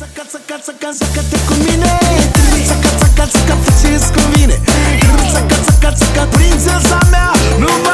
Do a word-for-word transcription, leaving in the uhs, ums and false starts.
Țaca, țaca, țaca, țaca-te cu mine. Țaca, țaca, țaca, fă ce-ți convine. Țaca, țaca, țaca, prințesa mea, nu mă